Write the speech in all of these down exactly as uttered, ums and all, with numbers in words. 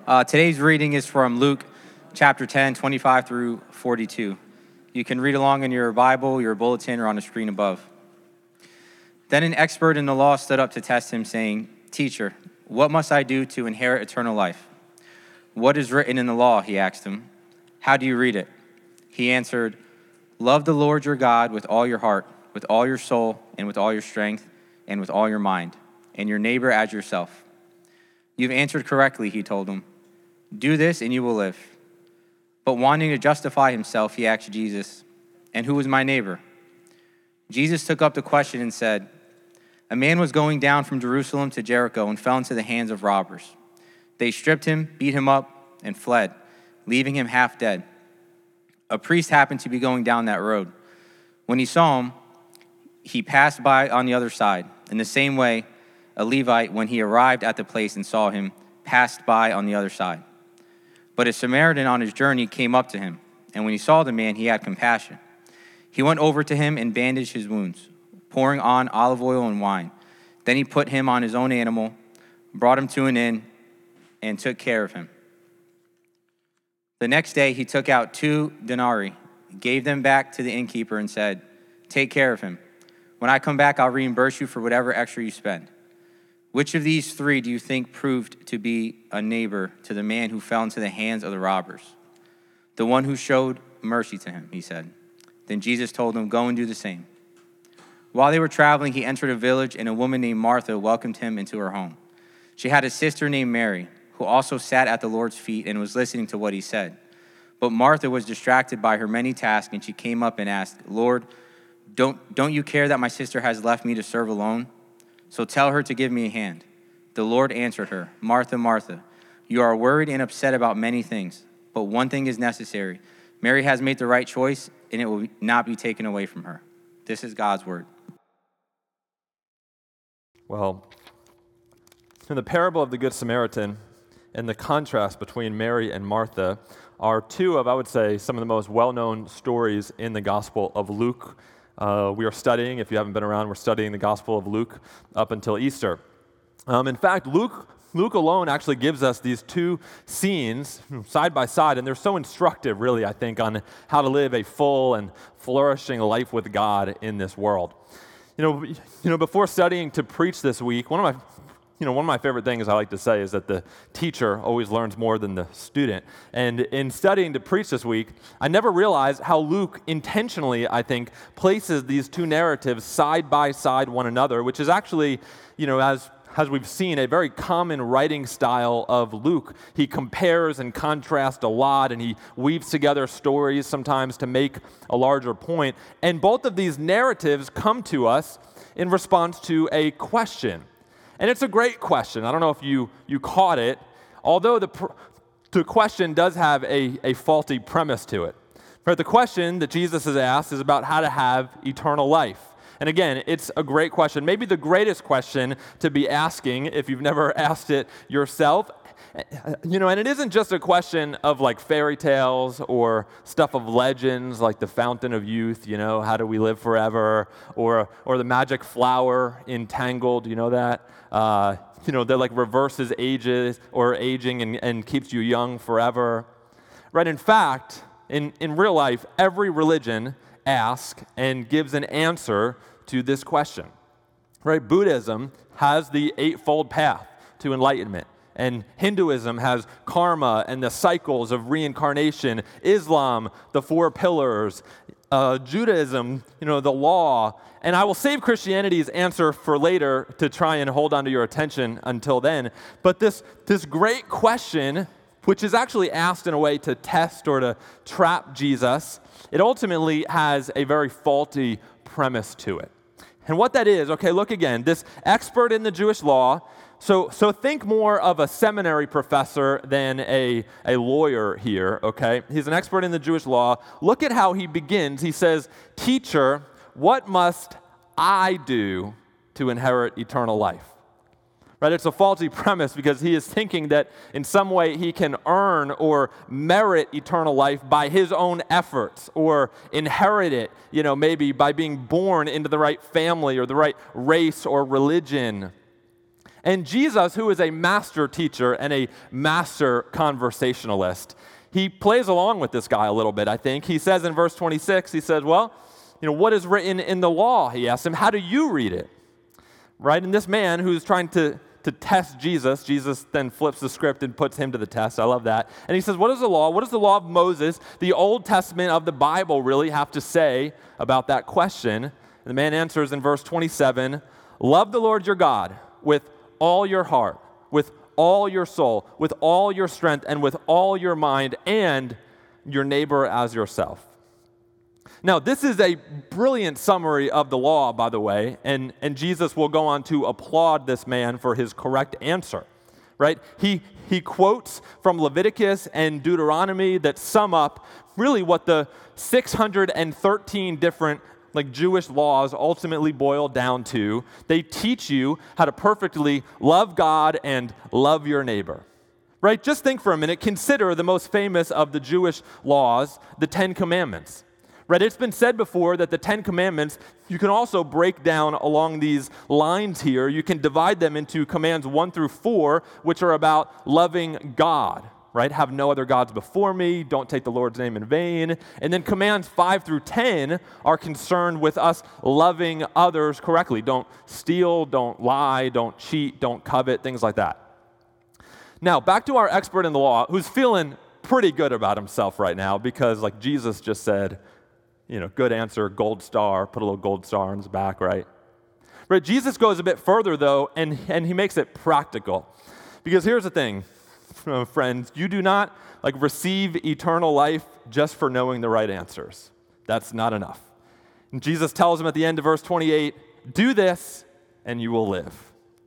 Uh, today's reading is from Luke chapter ten, twenty-five through forty-two. You can read along in your Bible, your bulletin, or on the screen above. Then an expert in the law stood up to test him, saying, "Teacher, what must I do to inherit eternal life?" "What is written in the law?" he asked him. "How do you read it?" He answered, "Love the Lord your God with all your heart, with all your soul, and with all your strength, and with all your mind, and your neighbor as yourself." "You've answered correctly," he told him. "Do this and you will live." But wanting to justify himself, he asked Jesus, "And who is my neighbor?" Jesus took up the question and said, "A man was going down from Jerusalem to Jericho and fell into the hands of robbers. They stripped him, beat him up, and fled, leaving him half dead. A priest happened to be going down that road. When he saw him, he passed by on the other side. In the same way, a Levite, when he arrived at the place and saw him, passed by on the other side. But a Samaritan on his journey came up to him, and when he saw the man, he had compassion. He went over to him and bandaged his wounds, pouring on olive oil and wine. Then he put him on his own animal, brought him to an inn, and took care of him. The next day he took out two denarii, gave them back to the innkeeper, and said, 'Take care of him. When I come back, I'll reimburse you for whatever extra you spend.' Which of these three do you think proved to be a neighbor to the man who fell into the hands of the robbers?" "The one who showed mercy to him," he said. Then Jesus told him, "Go and do the same." While they were traveling, he entered a village, and a woman named Martha welcomed him into her home. She had a sister named Mary, who also sat at the Lord's feet and was listening to what he said. But Martha was distracted by her many tasks, and she came up and asked, "Lord, don't, don't you care that my sister has left me to serve alone? So tell her to give me a hand." The Lord answered her, "Martha, Martha, you are worried and upset about many things, but one thing is necessary. Mary has made the right choice, and it will not be taken away from her." This is God's word. Well, in the parable of the Good Samaritan and the contrast between Mary and Martha are two of, I would say, some of the most well-known stories in the Gospel of Luke. Uh, we are studying, if you haven't been around, we're studying the Gospel of Luke up until Easter. Um, in fact, Luke Luke alone actually gives us these two scenes side by side, and they're so instructive, really, I think, on how to live a full and flourishing life with God in this world. You know, you know, before studying to preach this week, one of my You know, one of my favorite things I like to say is that the teacher always learns more than the student. And in studying to preach this week, I never realized how Luke intentionally, I think, places these two narratives side by side one another, which is actually, you know, as as we've seen, a very common writing style of Luke. He compares and contrasts a lot, and he weaves together stories sometimes to make a larger point. And both of these narratives come to us in response to a question. And it's a great question. I don't know if you, you caught it, although the, pr- the question does have a, a faulty premise to it. But the question that Jesus has asked is about how to have eternal life. And again, it's a great question, maybe the greatest question to be asking if you've never asked it yourself. You know, and it isn't just a question of like fairy tales or stuff of legends like the Fountain of Youth, you know, how do we live forever, or or the magic flower in Tangled, you know that? Uh, you know, that like reverses ages or aging and, and keeps you young forever. Right? In fact, in, in real life, every religion asks and gives an answer to this question. Right? Buddhism has the eightfold path to enlightenment. And Hinduism has karma and the cycles of reincarnation. Islam, the four pillars. Uh, Judaism, you know, the law. And I will save Christianity's answer for later to try and hold on to your attention until then. But this, this great question, which is actually asked in a way to test or to trap Jesus, it ultimately has a very faulty premise to it. And what that is, okay, look again. This expert in the Jewish law, So, so think more of a seminary professor than a, a lawyer here, okay? He's an expert in the Jewish law. Look at how he begins. He says, "Teacher, what must I do to inherit eternal life?" Right? It's a faulty premise because he is thinking that in some way he can earn or merit eternal life by his own efforts or inherit it, you know, maybe by being born into the right family or the right race or religion. And Jesus, who is a master teacher and a master conversationalist, he plays along with this guy a little bit, I think. He says in verse twenty-six, he says, well, you know, what is written in the law? He asks him, how do you read it? Right? And this man who's trying to, to test Jesus, Jesus then flips the script and puts him to the test. I love that. And he says, what is the law? What does the law of Moses, the Old Testament of the Bible, really have to say about that question? And the man answers in verse twenty-seven, love the Lord your God with all your heart, with all your soul, with all your strength, and with all your mind, and your neighbor as yourself. Now, this is a brilliant summary of the law, by the way, and, and Jesus will go on to applaud this man for his correct answer, right? He, he quotes from Leviticus and Deuteronomy that sum up really what the six hundred thirteen different like Jewish laws ultimately boil down to. They teach you how to perfectly love God and love your neighbor. Right? Just think for a minute, consider the most famous of the Jewish laws, the Ten Commandments. Right? It's been said before that the Ten Commandments, you can also break down along these lines here. You can divide them into commands one through four, which are about loving God. Right? Have no other gods before me. Don't take the Lord's name in vain. And then commands five through ten are concerned with us loving others correctly. Don't steal, don't lie, don't cheat, don't covet, things like that. Now, back to our expert in the law, who's feeling pretty good about himself right now because, like Jesus just said, you know, good answer, gold star, put a little gold star on his back, right? Right, Jesus goes a bit further, though, and, and he makes it practical. Because here's the thing. Friends, you do not like receive eternal life just for knowing the right answers. That's not enough. And Jesus tells him at the end of verse twenty-eight, do this and you will live.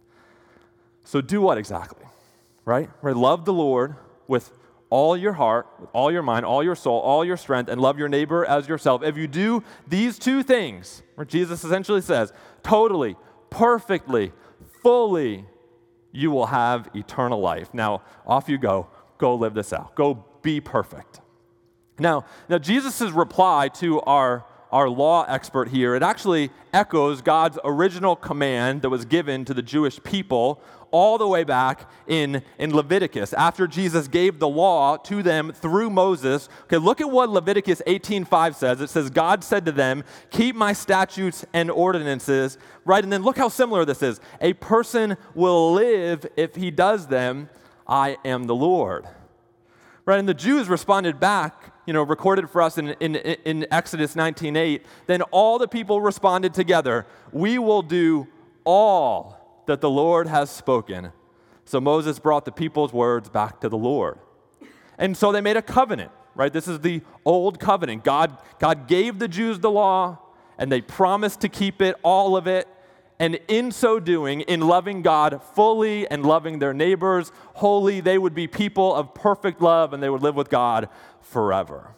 So do what exactly? Right? Right? Love the Lord with all your heart, with all your mind, all your soul, all your strength, and love your neighbor as yourself. If you do these two things, where Jesus essentially says, totally, perfectly, fully, you will have eternal life. Now, off you go. Go live this out. Go be perfect. Now, now Jesus' reply to our, our law expert here, it actually echoes God's original command that was given to the Jewish people all the way back in, in Leviticus. After Jesus gave the law to them through Moses, okay, look at what Leviticus eighteen five says. It says, God said to them, keep my statutes and ordinances, right? And then look how similar this is. A person will live if he does them. I am the Lord. Right? And the Jews responded back, you know, recorded for us in, in, in Exodus nineteen eight. Then all the people responded together, we will do all that the Lord has spoken. So Moses brought the people's words back to the Lord. And so they made a covenant, right? This is the old covenant. God, God gave the Jews the law, and they promised to keep it, all of it. And in so doing, in loving God fully and loving their neighbors wholly, they would be people of perfect love, and they would live with God forever.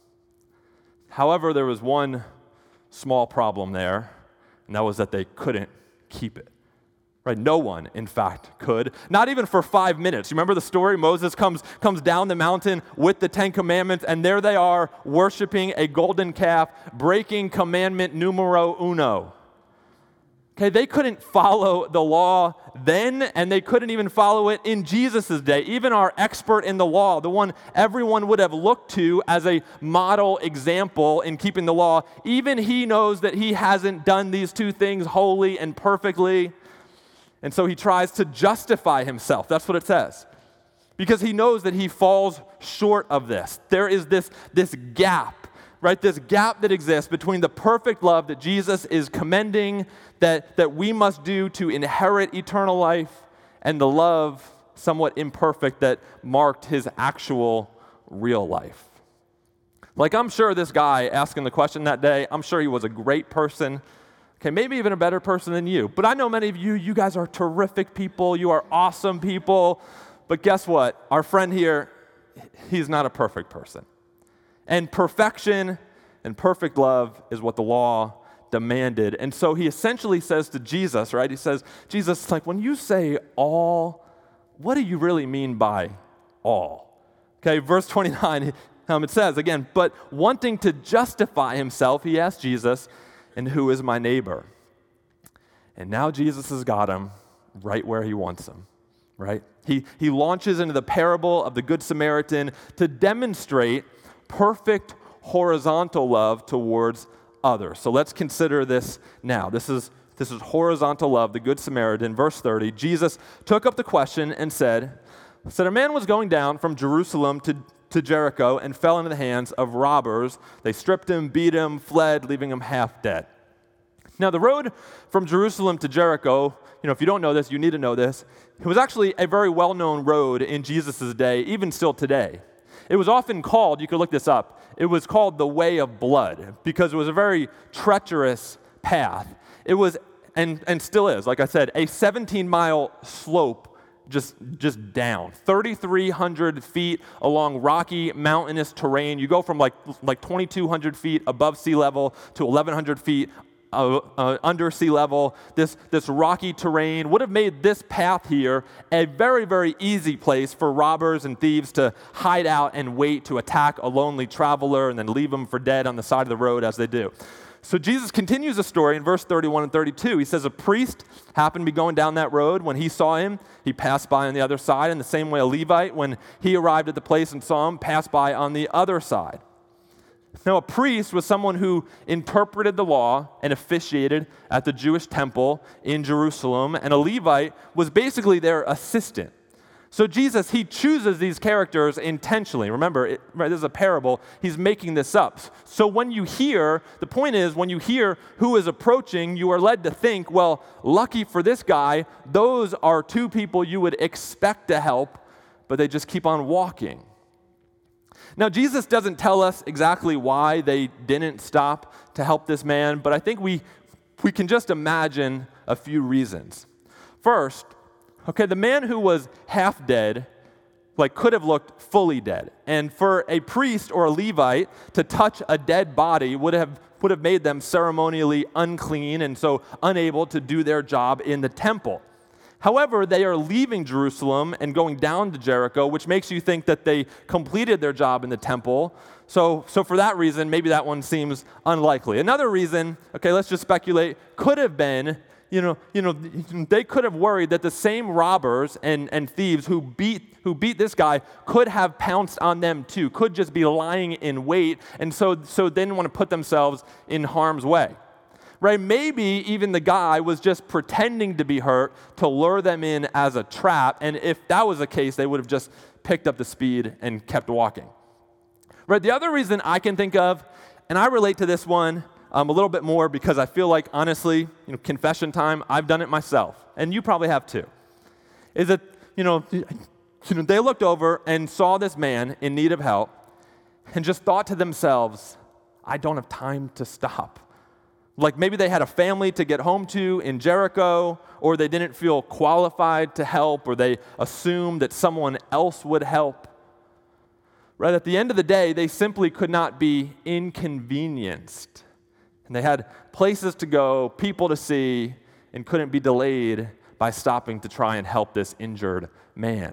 However, there was one small problem there, and that was that they couldn't keep it. Right? No one, in fact, could. Not even for five minutes. You remember the story? Moses comes, comes down the mountain with the Ten Commandments, and there they are worshiping a golden calf, breaking commandment numero uno. Okay, they couldn't follow the law then, and they couldn't even follow it in Jesus' day. Even our expert in the law, the one everyone would have looked to as a model example in keeping the law, even he knows that he hasn't done these two things wholly and perfectly. And so he tries to justify himself. That's what it says. Because he knows that he falls short of this. There is this, this gap, right? This gap that exists between the perfect love that Jesus is commending, that, that we must do to inherit eternal life, and the love, somewhat imperfect, that marked his actual real life. Like, I'm sure this guy asking the question that day, I'm sure he was a great person. Okay, maybe even a better person than you. But I know many of you, you guys are terrific people. You are awesome people. But guess what? Our friend here, he's not a perfect person. And perfection and perfect love is what the law demanded. And so he essentially says to Jesus, right? He says, Jesus, like when you say all, what do you really mean by all? Okay, verse twenty-nine, um, it says again, but wanting to justify himself, he asked Jesus, and who is my neighbor? And now Jesus has got him, right where he wants them, right? He, he launches into the parable of the Good Samaritan to demonstrate perfect horizontal love towards others. So let's consider this now. This is, this is horizontal love, the Good Samaritan. Verse thirty, Jesus took up the question and said, said, a man was going down from Jerusalem to, to Jericho and fell into the hands of robbers. They stripped him, beat him, fled, leaving him half dead. Now, the road from Jerusalem to Jericho, you know, if you don't know this, you need to know this. It was actually a very well-known road in Jesus' day, even still today. It was often called, you could look this up, it was called the Way of Blood because it was a very treacherous path. It was, and, and still is, like I said, a seventeen-mile slope just, just down, thirty-three hundred feet along rocky, mountainous terrain. You go from like, like twenty-two hundred feet above sea level to eleven hundred feet Uh, uh, under sea level. This, this rocky terrain would have made this path here a very, very easy place for robbers and thieves to hide out and wait to attack a lonely traveler and then leave him for dead on the side of the road as they do. So Jesus continues the story in verse thirty-one and thirty-two. He says, a priest happened to be going down that road. When he saw him, he passed by on the other side. In the same way, a Levite, when he arrived at the place and saw him, passed by on the other side. Now, a priest was someone who interpreted the law and officiated at the Jewish temple in Jerusalem, and a Levite was basically their assistant. So Jesus, he chooses these characters intentionally. Remember, it, right, this is a parable. He's making this up. So when you hear, the point is, when you hear who is approaching, you are led to think, well, lucky for this guy, those are two people you would expect to help, but they just keep on walking. Now, Jesus doesn't tell us exactly why they didn't stop to help this man, but I think we, we can just imagine a few reasons. First, okay, the man who was half dead, like, could have looked fully dead. And for a priest or a Levite to touch a dead body would have, would have made them ceremonially unclean and so unable to do their job in the temple. However, they are leaving Jerusalem and going down to Jericho, which makes you think that they completed their job in the temple. So, so for that reason, maybe that one seems unlikely. Another reason, okay, let's just speculate, could have been, you know, you know, they could have worried that the same robbers and, and thieves who beat who beat this guy could have pounced on them too, could just be lying in wait, and so, so they didn't want to put themselves in harm's way. Right? Maybe even the guy was just pretending to be hurt to lure them in as a trap, and if that was the case, they would have just picked up the speed and kept walking. Right? The other reason I can think of, and I relate to this one um, a little bit more because I feel like, honestly, you know, confession time, I've done it myself, and you probably have too, is that, you know, you know, they looked over and saw this man in need of help and just thought to themselves, I don't have time to stop. Like maybe they had a family to get home to in Jericho, or they didn't feel qualified to help, or they assumed that someone else would help. Right? At the end of the day, they simply could not be inconvenienced. And they had places to go, people to see, and couldn't be delayed by stopping to try and help this injured man.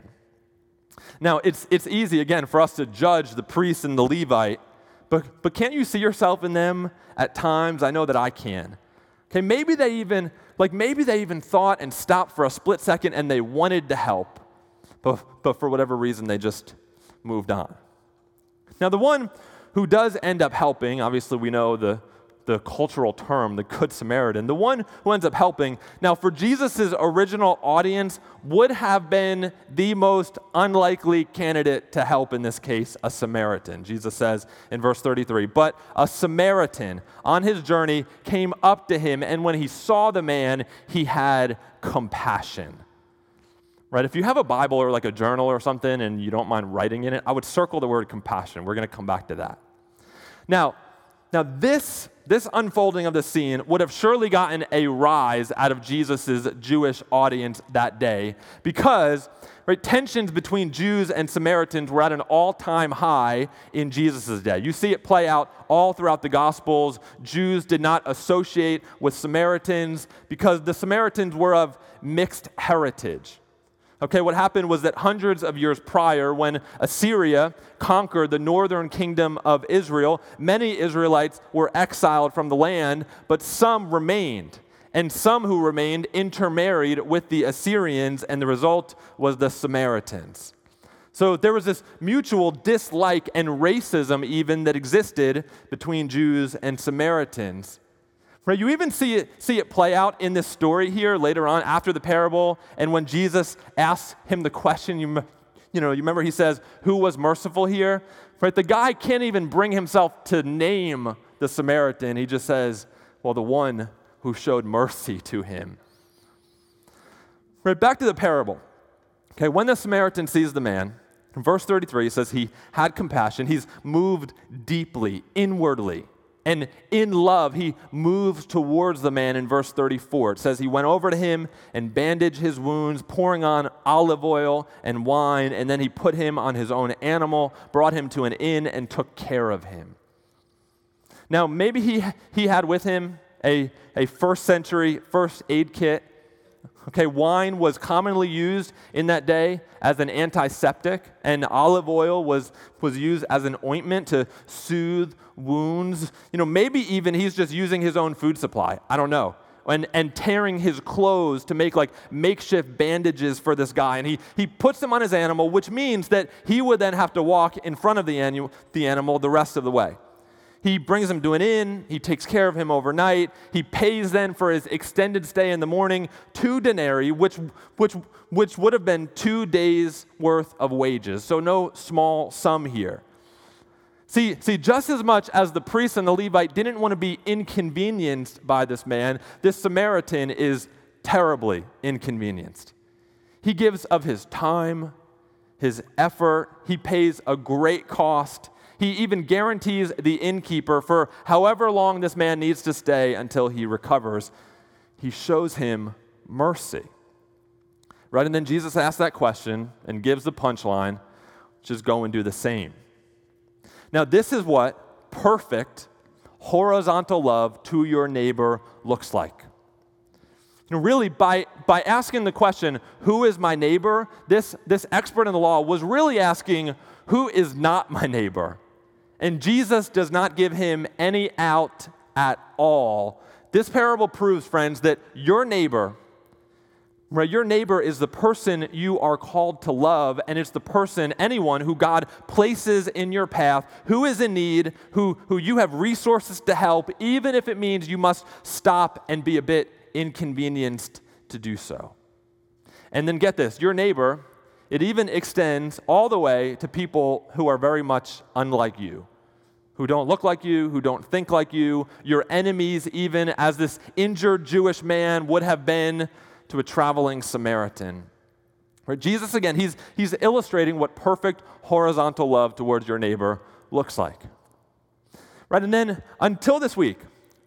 Now, it's, it's easy, again, for us to judge the priest and the Levite, But, but can't you see yourself in them at times? I know that I can. Okay, maybe they even, like maybe they even thought and stopped for a split second and they wanted to help, but, but for whatever reason they just moved on. Now the one who does end up helping, obviously we know the, the cultural term, the Good Samaritan, the one who ends up helping, now for Jesus' original audience, would have been the most unlikely candidate to help in this case, a Samaritan. Jesus says in verse thirty-three, but a Samaritan on his journey came up to him, and when he saw the man, he had compassion. Right? If you have a Bible or like a journal or something and you don't mind writing in it, I would circle the word compassion. We're going to come back to that. Now, now this This unfolding of the scene would have surely gotten a rise out of Jesus' Jewish audience that day because right, tensions between Jews and Samaritans were at an all-time high in Jesus' day. You see it play out all throughout the Gospels. Jews did not associate with Samaritans because the Samaritans were of mixed heritage. Okay, what happened was that hundreds of years prior, when Assyria conquered the northern kingdom of Israel, many Israelites were exiled from the land, but some remained. and some who remained intermarried with the Assyrians, and the result was the Samaritans. So there was this mutual dislike and racism even that existed between Jews and Samaritans. Right, you even see it, see it play out in this story here later on after the parable, and when Jesus asks him the question, you, you know, you remember he says, who was merciful here? Right, the guy can't even bring himself to name the Samaritan. He just says, well, the one who showed mercy to him. Right, back to the parable. Okay, when the Samaritan sees the man, in verse thirty-three, it says he had compassion. He's moved deeply, inwardly. And in love, he moves towards the man in verse thirty-four. It says he went over to him and bandaged his wounds, pouring on olive oil and wine, and then he put him on his own animal, brought him to an inn, and took care of him. Now, maybe he, he had with him a, a first century first aid kit. Okay, wine was commonly used in that day as an antiseptic, and olive oil was, was used as an ointment to soothe wounds. You know, maybe even he's just using his own food supply. I don't know. And, and tearing his clothes to make like makeshift bandages for this guy. And he, he puts them on his animal, which means that he would then have to walk in front of the, annu- the animal the rest of the way. He brings him to an inn. He takes care of him overnight. He pays then for his extended stay in the morning two denarii, which, which, which would have been two days' worth of wages. So no small sum here. See, see, just as much as the priest and the Levite didn't want to be inconvenienced by this man, this Samaritan is terribly inconvenienced. He gives of his time, his effort. He pays a great cost. He even guarantees the innkeeper for however long this man needs to stay until he recovers. He shows him mercy. Right? And then Jesus asks that question and gives the punchline, which is go and do the same. Now, this is what perfect horizontal love to your neighbor looks like. You know, really, by, by asking the question, who is my neighbor, this, this expert in the law was really asking, who is not my neighbor? And Jesus does not give him any out at all. This parable proves, friends, that your neighbor, right, your neighbor is the person you are called to love, and it's the person, anyone who God places in your path, who is in need, who, who you have resources to help, even if it means you must stop and be a bit inconvenienced to do so. And then get this, your neighbor, it even extends all the way to people who are very much unlike you, who don't look like you, who don't think like you, your enemies even, as this injured Jewish man would have been to a traveling Samaritan. Right? Jesus, again, he's, he's illustrating what perfect horizontal love towards your neighbor looks like. Right? And then until this week,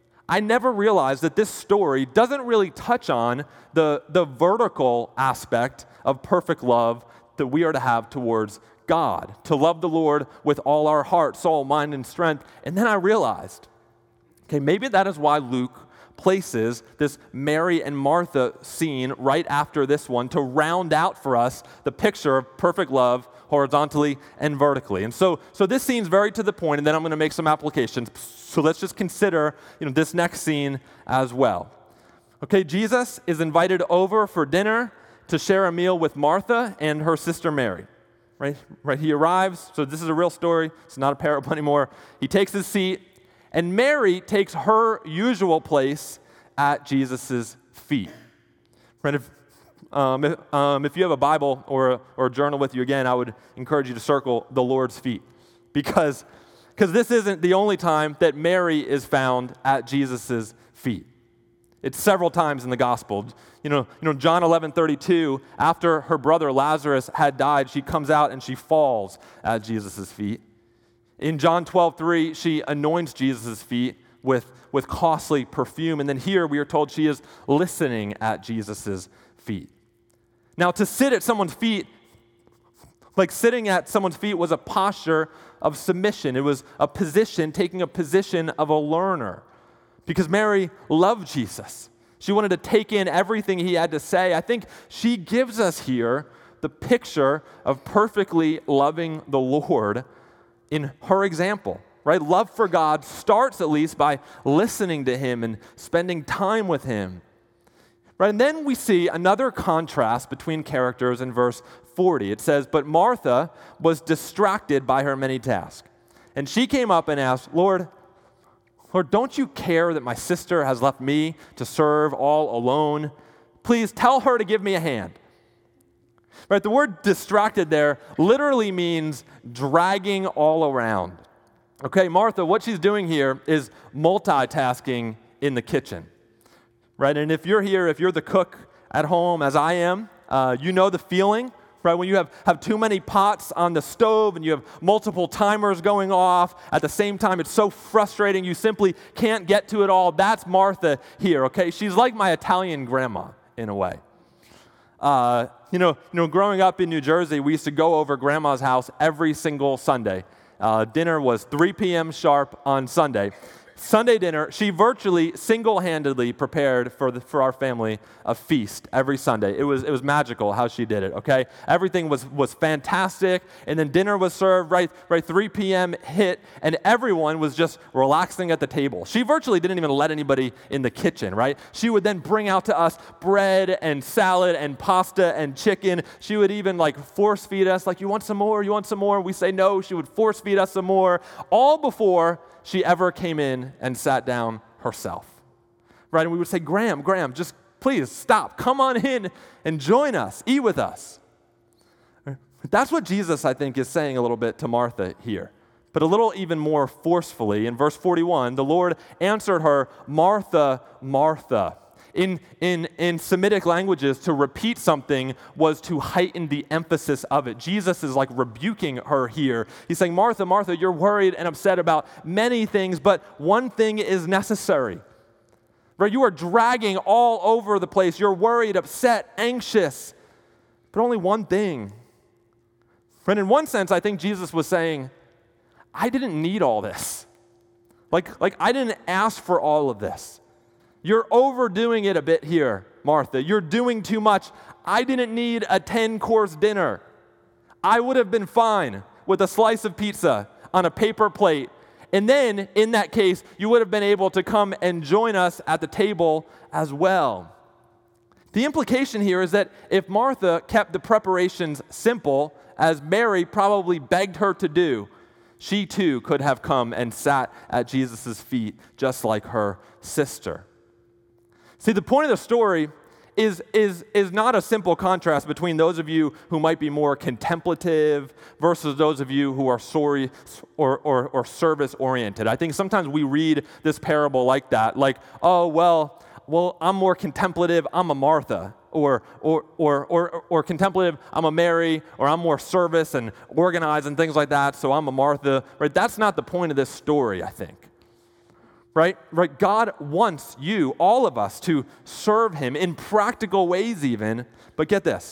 I never realized that this story doesn't really touch on the, the vertical aspect of perfect love that we are to have towards God, to love the Lord with all our heart, soul, mind, and strength. And then I realized, okay, maybe that is why Luke places this Mary and Martha scene right after this one to round out for us the picture of perfect love horizontally and vertically. And so, so this scene's very to the point, and then I'm going to make some applications. So let's just consider, you know, this next scene as well. Okay, Jesus is invited over for dinner to share a meal with Martha and her sister Mary. Right? Right? He arrives, so this is a real story. It's not a parable anymore. He takes his seat, and Mary takes her usual place at Jesus' feet. Right? If, um, if, um, if you have a Bible or a, or a journal with you, again, I would encourage you to circle the Lord's feet, because because this isn't the only time that Mary is found at Jesus' feet. It's several times in the gospel. You know, you know, John eleven thirty-two, after her brother Lazarus had died, she comes out and she falls at Jesus' feet. In John twelve three, she anoints Jesus' feet with, with costly perfume. And then here we are told she is listening at Jesus' feet. Now, to sit at someone's feet, like sitting at someone's feet, was a posture of submission. It was a position, taking a position of a learner. Because Mary loved Jesus. She wanted to take in everything he had to say. I think she gives us here the picture of perfectly loving the Lord in her example, right? Love for God starts at least by listening to him and spending time with him. Right? And then we see another contrast between characters in verse forty. It says, "But Martha was distracted by her many tasks. And she came up and asked, Lord, Lord, don't you care that my sister has left me to serve all alone? Please tell her to give me a hand." Right? The word distracted there literally means dragging all around. Okay, Martha, what she's doing here is multitasking in the kitchen. Right? And if you're here, if you're the cook at home, as I am, uh, you know the feeling, right? When you have, have too many pots on the stove and you have multiple timers going off at the same time, it's so frustrating, you simply can't get to it all. That's Martha here, okay? She's like my Italian grandma, in a way. Uh, you know, you know, growing up in New Jersey, we used to go over grandma's house every single Sunday. Uh, dinner was three p.m. sharp on Sunday. Sunday dinner, she virtually single-handedly prepared for the, for our family a feast every Sunday. It was it was magical how she did it, okay? Everything was was fantastic, and then dinner was served, right, right three p.m. hit, and everyone was just relaxing at the table. She virtually didn't even let anybody in the kitchen, right? She would then bring out to us bread and salad and pasta and chicken. She would even like force feed us, like, you want some more, you want some more? We say no, she would force feed us some more, all before she ever came in and sat down herself, right? And we would say, Graham, Graham, just please stop. Come on in and join us. Eat with us. That's what Jesus, I think, is saying a little bit to Martha here, but a little even more forcefully. In verse forty-one, the Lord answered her, Martha, Martha. In, in, in Semitic languages, to repeat something was to heighten the emphasis of it. Jesus is like rebuking her here. He's saying, Martha, Martha, you're worried and upset about many things, but one thing is necessary. Right? You are dragging all over the place. You're worried, upset, anxious, but only one thing. Right? In one sense, I think Jesus was saying, I didn't need all this. Like, like I didn't ask for all of this. You're overdoing it a bit here, Martha. You're doing too much. I didn't need a ten-course dinner. I would have been fine with a slice of pizza on a paper plate. And then, in that case, you would have been able to come and join us at the table as well. The implication here is that if Martha kept the preparations simple, as Mary probably begged her to do, she too could have come and sat at Jesus' feet just like her sister. See, the point of the story is, is, is not a simple contrast between those of you who might be more contemplative versus those of you who are sorry or, or, or service-oriented. I think sometimes we read this parable like that, like, oh, well, well, I'm more contemplative, I'm a Martha, or, or, or, or, or contemplative, I'm a Mary, or I'm more service and organized and things like that, so I'm a Martha. Right? That's not the point of this story, I think. Right? Right? God wants you, all of us, to serve him in practical ways even, but get this,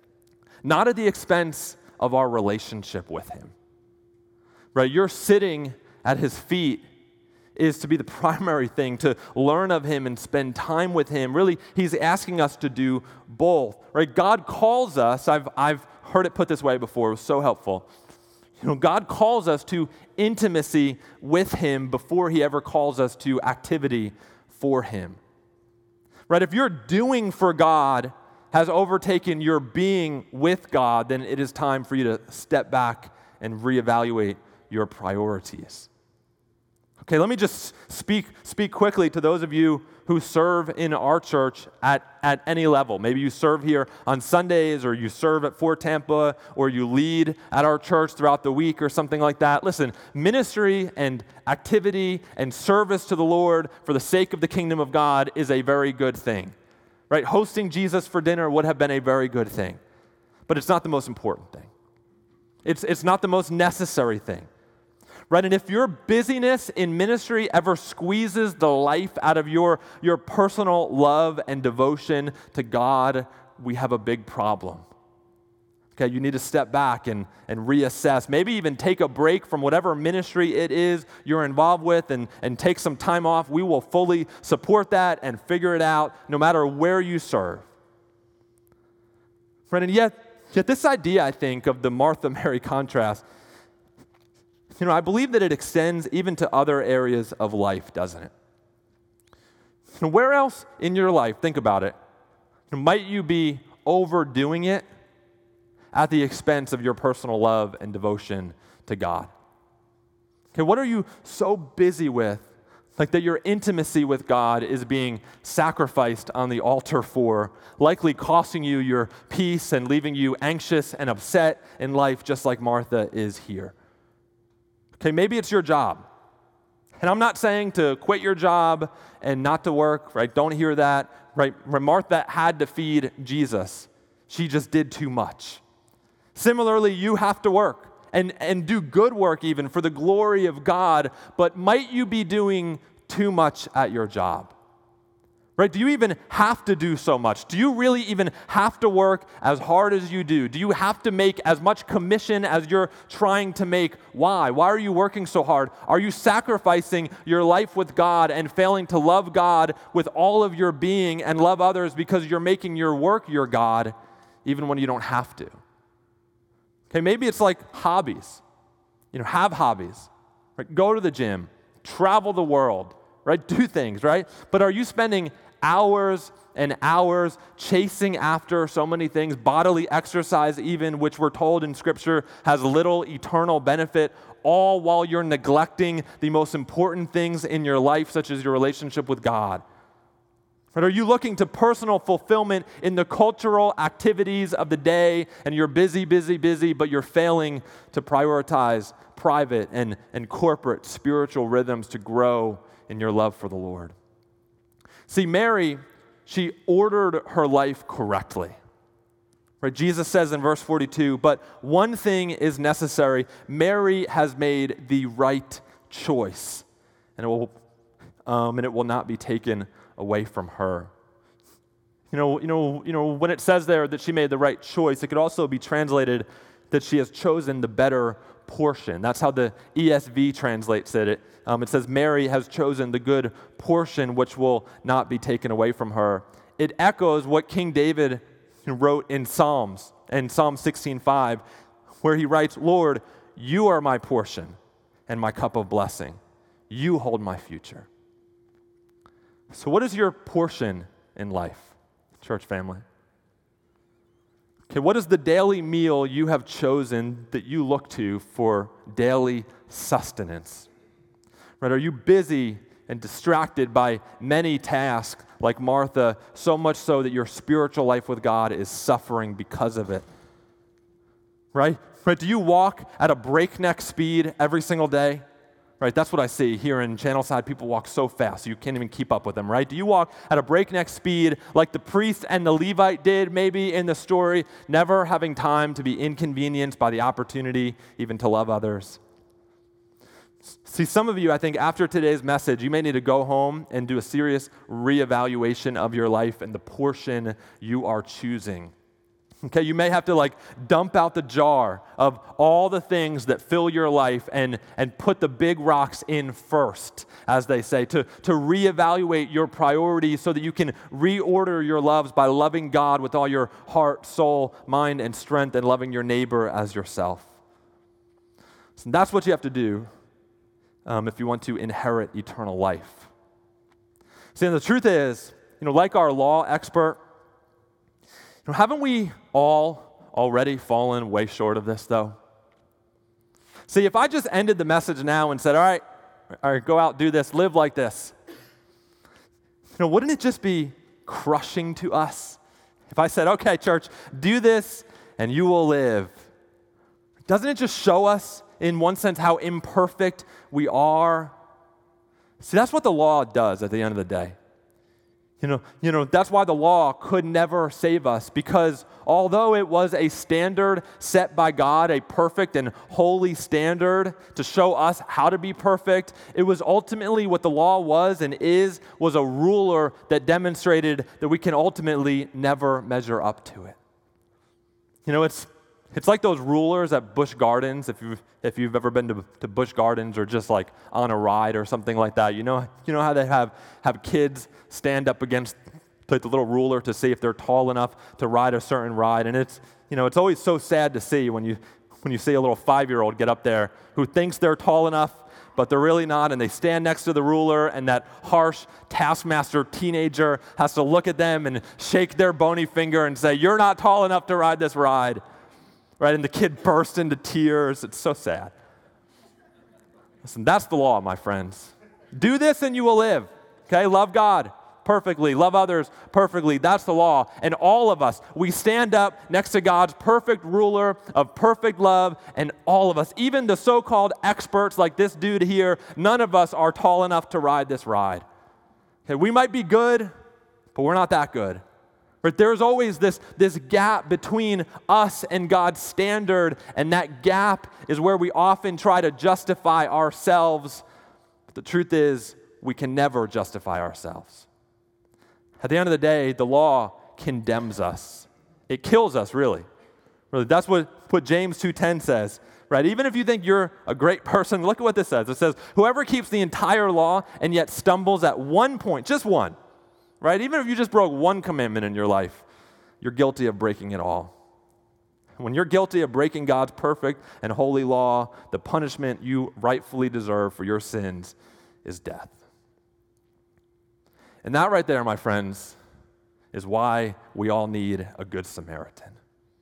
not at the expense of our relationship with him. Right? You're sitting at his feet is to be the primary thing, to learn of him and spend time with him. Really, he's asking us to do both. Right? God calls us, I've, I've heard it put this way before, it was so helpful. You know, God calls us to intimacy with him before he ever calls us to activity for him. Right? If your doing for God has overtaken your being with God, then it is time for you to step back and reevaluate your priorities. Okay, let me just speak speak quickly to those of you who serve in our church at, at any level. Maybe you serve here on Sundays, or you serve at Fort Tampa, or you lead at our church throughout the week or something like that. Listen, ministry and activity and service to the Lord for the sake of the kingdom of God is a very good thing. Right? Hosting Jesus for dinner would have been a very good thing. But it's not the most important thing. It's, it's not the most necessary thing. Right? And if your busyness in ministry ever squeezes the life out of your, your personal love and devotion to God, we have a big problem. Okay, you need to step back and, and reassess. Maybe even take a break from whatever ministry it is you're involved with and, and take some time off. We will fully support that and figure it out no matter where you serve. Right? And yet, yet this idea, I think, of the Martha-Mary contrast, you know, I believe that it extends even to other areas of life, doesn't it? And where else in your life, think about it, Might you be overdoing it at the expense of your personal love and devotion to God? Okay, what are you so busy with, like that your intimacy with God is being sacrificed on the altar for, likely costing you your peace and leaving you anxious and upset in life, just like Martha is here? Okay, maybe it's your job. And I'm not saying to quit your job and not to work, right? Don't hear that, right? Martha had to feed Jesus. She just did too much. Similarly, you have to work and, and do good work even for the glory of God, but might you be doing too much at your job? Right? Do you even have to do so much? Do you really even have to work as hard as you do? Do you have to make as much commission as you're trying to make? Why? Why are you working so hard? Are you sacrificing your life with God and failing to love God with all of your being and love others because you're making your work your God, even when you don't have to? Okay, maybe it's like hobbies. You know, have hobbies. Right? Go to the gym, travel the world, right? Do things, right? But are you spending hours and hours chasing after so many things, bodily exercise even, which we're told in Scripture has little eternal benefit, all while you're neglecting the most important things in your life, such as your relationship with God? But are you looking to personal fulfillment in the cultural activities of the day, and you're busy, busy, busy, but you're failing to prioritize private and, and corporate spiritual rhythms to grow in your love for the Lord? See, Mary, she ordered her life correctly. Right? Jesus says in verse forty-two, but one thing is necessary. Mary has made the right choice, and it will, um, and it will not be taken away from her. You know, you know, you know, when it says there that she made the right choice, it could also be translated that she has chosen the better portion. That's how the E S V translates it. Um, it says Mary has chosen the good portion which will not be taken away from her. It echoes what King David wrote in Psalms, in Psalm sixteen five, where he writes, Lord, you are my portion and my cup of blessing. You hold my future. So what is your portion in life, church family? Okay, what is the daily meal you have chosen that you look to for daily sustenance? Right? Are you busy and distracted by many tasks like Martha, so much so that your spiritual life with God is suffering because of it? Right? Right? Do you walk at a breakneck speed every single day? Right, that's what I see here in Channelside. People walk so fast you can't even keep up with them, right? Do you walk at a breakneck speed like the priest and the Levite did maybe in the story, never having time to be inconvenienced by the opportunity even to love others? See, some of you, I think after today's message, you may need to go home and do a serious reevaluation of your life and the portion you are choosing. Okay, you may have to like dump out the jar of all the things that fill your life and, and put the big rocks in first, as they say, to, to reevaluate your priorities so that you can reorder your loves by loving God with all your heart, soul, mind, and strength, and loving your neighbor as yourself. So that's what you have to do um, if you want to inherit eternal life. See, and the truth is, you know, like our law expert, you know, haven't we all already fallen way short of this, though? See, if I just ended the message now and said, all right, all right, go out, do this, live like this, you know, wouldn't it just be crushing to us? If I said, okay, church, do this and you will live. Doesn't it just show us, in one sense, how imperfect we are? See, that's what the law does at the end of the day. You know, you know, that's why the law could never save us, because although it was a standard set by God, a perfect and holy standard to show us how to be perfect, it was ultimately what the law was and is, was a ruler that demonstrated that we can ultimately never measure up to it. You know, it's It's like those rulers at Busch Gardens, if you've, if you've ever been to, to Busch Gardens or just like on a ride or something like that. You know, you know how they have, have kids stand up against like the little ruler to see if they're tall enough to ride a certain ride. And it's, you know, it's always so sad to see when you, when you see a little five-year-old get up there who thinks they're tall enough, but they're really not, and they stand next to the ruler, and that harsh taskmaster teenager has to look at them and shake their bony finger and say, "You're not tall enough to ride this ride." Right? And the kid bursts into tears. It's so sad. Listen, that's the law, my friends. Do this and you will live. Okay? Love God perfectly. Love others perfectly. That's the law. And all of us, we stand up next to God's perfect ruler of perfect love, and all of us, even the so-called experts like this dude here, none of us are tall enough to ride this ride. Okay? We might be good, but we're not that good. But there's always this, this gap between us and God's standard, and that gap is where we often try to justify ourselves. But the truth is, we can never justify ourselves. At the end of the day, the law condemns us. It kills us, really. Really, that's what, what James two ten says. Right? Even if you think you're a great person, look at what this says. It says, whoever keeps the entire law and yet stumbles at one point, just one, right? Even if you just broke one commandment in your life, you're guilty of breaking it all. When you're guilty of breaking God's perfect and holy law, the punishment you rightfully deserve for your sins is death. And that right there, my friends, is why we all need a good Samaritan.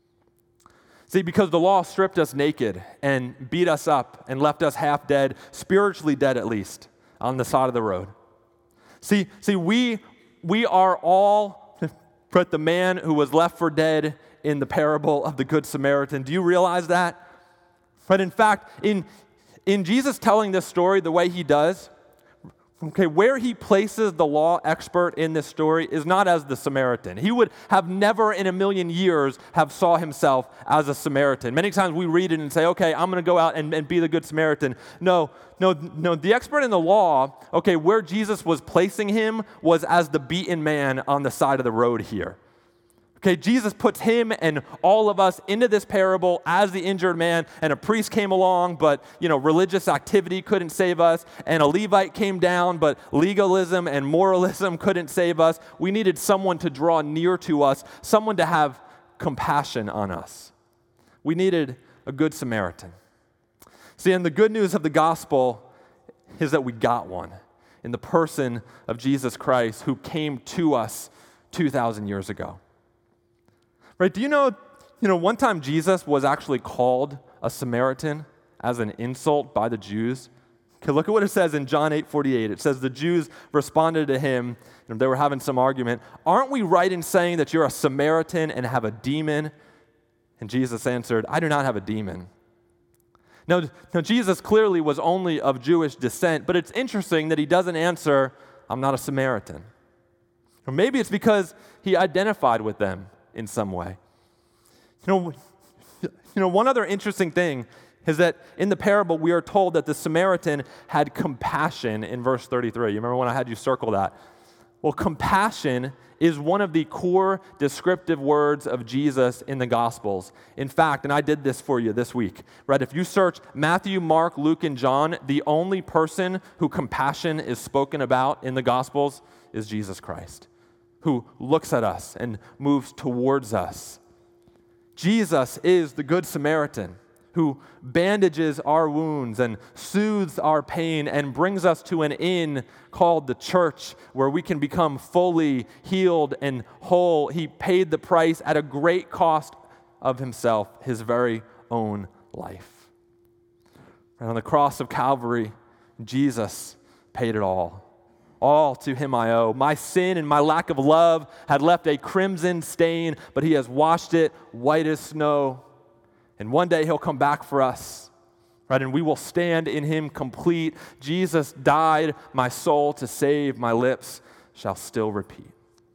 See, because the law stripped us naked and beat us up and left us half dead, spiritually dead at least, on the side of the road. See, see, we We are all but the man who was left for dead in the parable of the Good Samaritan. Do you realize that? But in fact, in, in Jesus telling this story the way he does, okay, where he places the law expert in this story is not as the Samaritan. He would have never in a million years have saw himself as a Samaritan. Many times we read it and say, okay, I'm going to go out and, and be the Good Samaritan. No, no, no. The expert in the law, okay, where Jesus was placing him was as the beaten man on the side of the road here. Okay, Jesus puts him and all of us into this parable as the injured man, and a priest came along, but, you know, religious activity couldn't save us, and a Levite came down, but legalism and moralism couldn't save us. We needed someone to draw near to us, someone to have compassion on us. We needed a good Samaritan. See, and the good news of the gospel is that we got one in the person of Jesus Christ, who came to us two thousand years ago. Right? Do you know, you know, one time Jesus was actually called a Samaritan as an insult by the Jews? Okay, look at what it says in John eight forty-eight. It says the Jews responded to him, and they were having some argument. Aren't we right in saying that you're a Samaritan and have a demon? And Jesus answered, I do not have a demon. Now, now Jesus clearly was only of Jewish descent, but it's interesting that he doesn't answer, I'm not a Samaritan. Or maybe it's because he identified with them in some way. You know, you know, one other interesting thing is that in the parable we are told that the Samaritan had compassion in verse thirty-three. You remember when I had you circle that? Well, compassion is one of the core descriptive words of Jesus in the Gospels. In fact, and I did this for you this week, right? If you search Matthew, Mark, Luke, and John, the only person who compassion is spoken about in the Gospels is Jesus Christ, who looks at us and moves towards us. Jesus is the Good Samaritan who bandages our wounds and soothes our pain and brings us to an inn called the church where we can become fully healed and whole. He paid the price at a great cost of himself, his very own life. And on the cross of Calvary, Jesus paid it all. All to him I owe. My sin and my lack of love had left a crimson stain, but he has washed it white as snow. And one day he'll come back for us, right? And we will stand in him complete. Jesus died, my soul to save, my lips shall still repeat.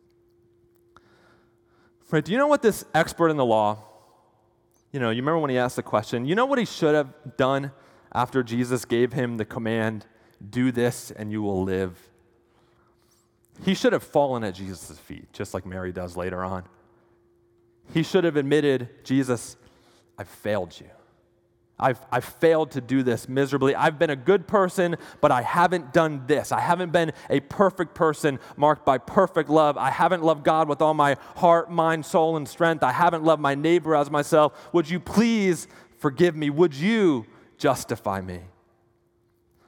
Right? Do you know what this expert in the law, you know, you remember when he asked the question, you know what he should have done after Jesus gave him the command, do this and you will live? He should have fallen at Jesus' feet, just like Mary does later on. He should have admitted, Jesus, I've failed you. I've, I've failed to do this miserably. I've been a good person, but I haven't done this. I haven't been a perfect person marked by perfect love. I haven't loved God with all my heart, mind, soul, and strength. I haven't loved my neighbor as myself. Would you please forgive me? Would you justify me?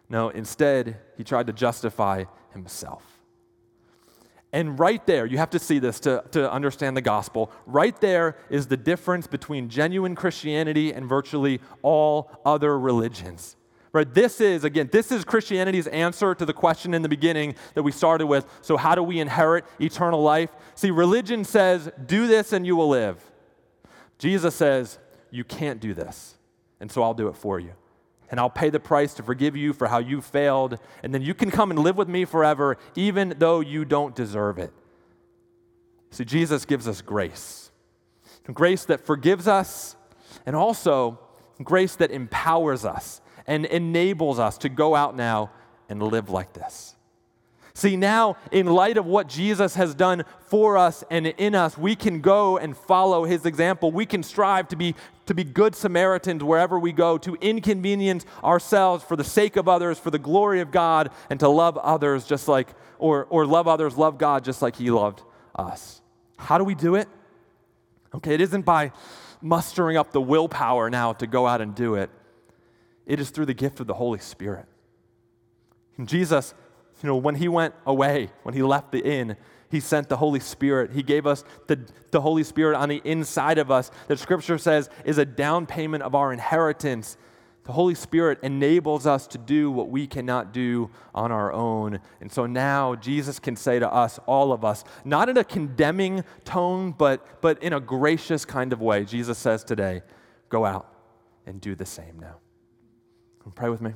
No, instead, he tried to justify himself. And right there, you have to see this to, to understand the gospel. Right there is the difference between genuine Christianity and virtually all other religions. Right? This is, again, this is Christianity's answer to the question in the beginning that we started with. So how do we inherit eternal life? See, religion says, do this and you will live. Jesus says, you can't do this, and so I'll do it for you. And I'll pay the price to forgive you for how you failed, and then you can come and live with me forever, even though you don't deserve it. See, Jesus gives us grace. Grace that forgives us, and also grace that empowers us and enables us to go out now and live like this. See, now, in light of what Jesus has done for us and in us, we can go and follow his example. We can strive to be, to be good Samaritans wherever we go, to inconvenience ourselves for the sake of others, for the glory of God, and to love others just like, or, or love others, love God just like he loved us. How do we do it? Okay, it isn't by mustering up the willpower now to go out and do it. It is through the gift of the Holy Spirit. And Jesus, you know, when he went away, when he left the inn, he sent the Holy Spirit. He gave us the, the Holy Spirit on the inside of us that Scripture says is a down payment of our inheritance. The Holy Spirit enables us to do what we cannot do on our own. And so now Jesus can say to us, all of us, not in a condemning tone, but, but in a gracious kind of way. Jesus says today, go out and do the same now. Pray with me.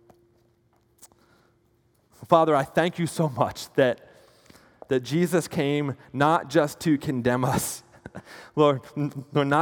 Father, I thank you so much that, that Jesus came not just to condemn us, Lord, Lord, not